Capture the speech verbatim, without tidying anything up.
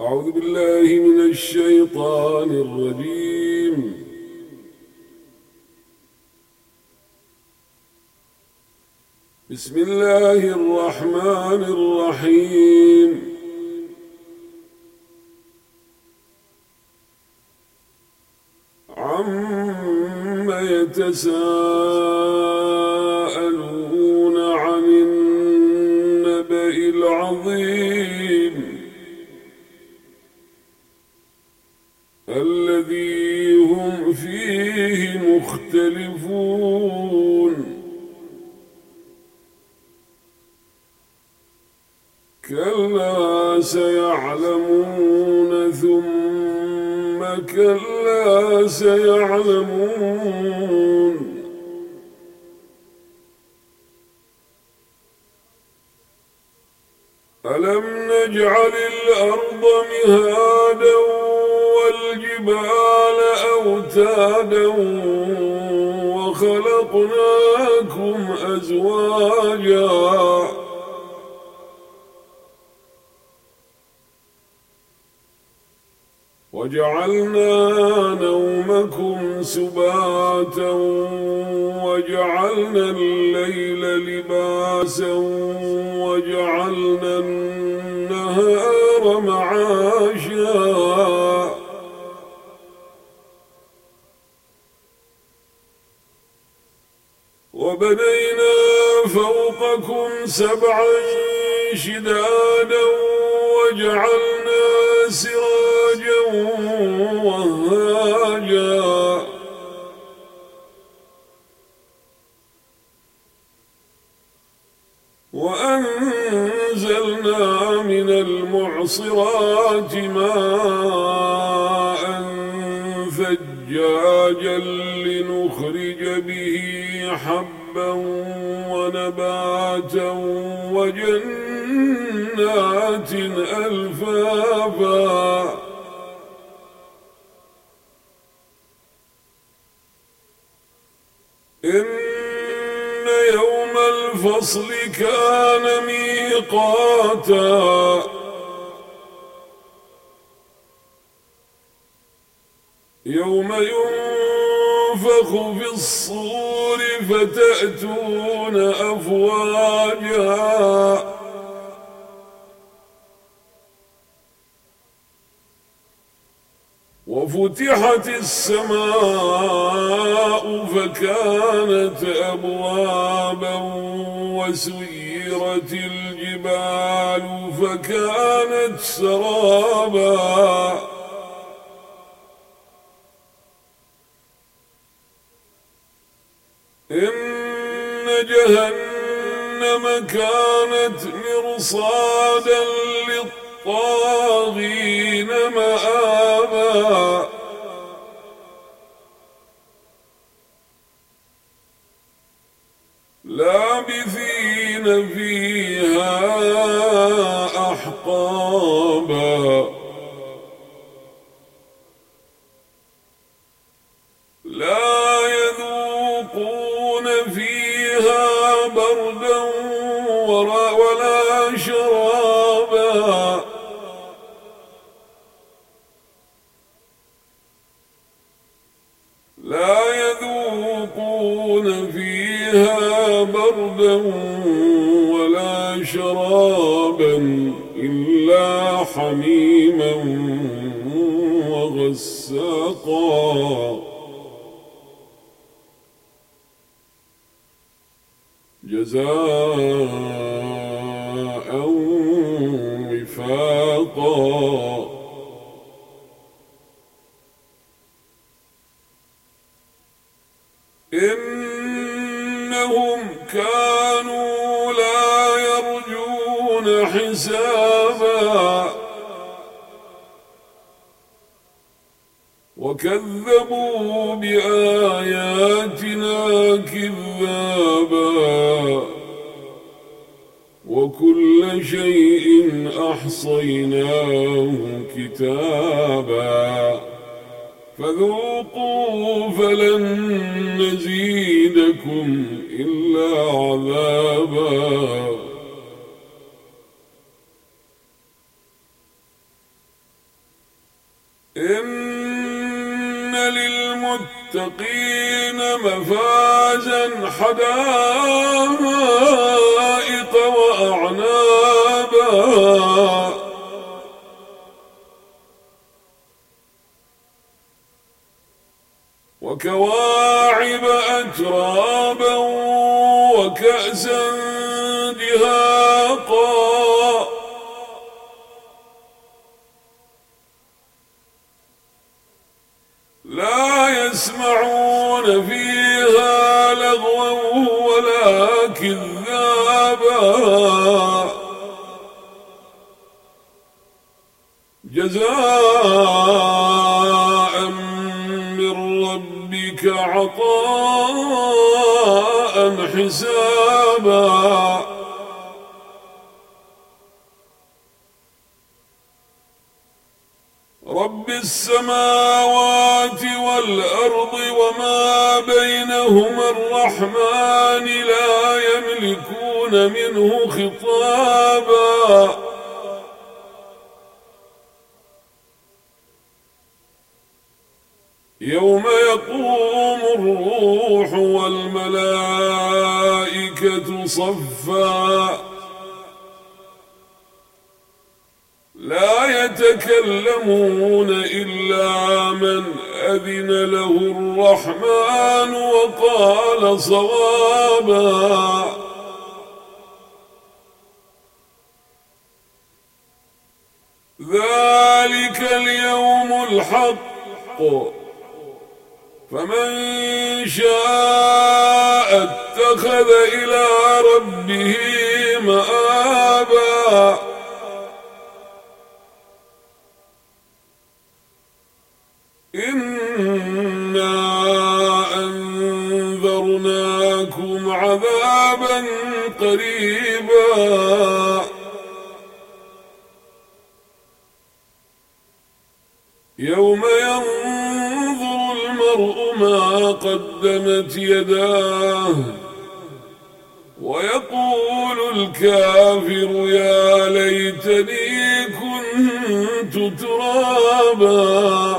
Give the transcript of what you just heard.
أعوذ بالله من الشيطان الرجيم. بسم الله الرحمن الرحيم. عَمَّ يتساءلون عن النبأ العظيم الذي هم فيه مختلفون. كلا سيعلمون ثم كلا سيعلمون. ألم نجعل الأرض مهادا والجبال أوتادا وخلقناكم أزواجا وجعلنا نومكم سباتا وجعلنا الليل لباسا وجعلنا النهار معاشا وبنينا فوقكم سبعا شدادا وجعلنا سراجا وهاجا وأنزلنا من المعصرات ماء ثجاجا لنخرج به حبا ونباتا وجنات ألفافا إن يوم الفصل كان ميقاتا يوم ينفخ في الصور فتأتون أفواجا وفتحت السماء فكانت أبوابا وسيرت الجبال فكانت سرابا إن جهنم كانت مرصادا للطاغين مآبا لابثين فيها أحقابا لا يذوقون فيها بردا ولا شرابا لا يذوقون فيها بردا ولا شرابا إلا حميما وغساقا جزاء وفاقا إنهم كانوا لا يرجون حسابا وكذبوا بآياتنا كذابا وكل شيء أحصيناه كتابا فذوقوا فلن نزيدكم إلا عذابا إن للمتقين مفازا حدائق وأعنابا وكواعب أترابا وكأسا دهاقا لا يسمعون فيها لغوا ولا كذابا جزاء من ربك عطاء حسابا رب السماوات والأرض وما بينهما الرحمن لا يملكون منه خطابا يوم يقوم الروح والملائكة صفا لا يتكلمون إلا من أذن له الرحمن وقال صوابا ذلك اليوم الحق فمن شاء اتخذ إلى ربه مآبا إنا أنذرناكم عذابا قريبا يوم ينظر المرء ما قدمت يداه ويقول الكافر يا ليتني كنت ترابا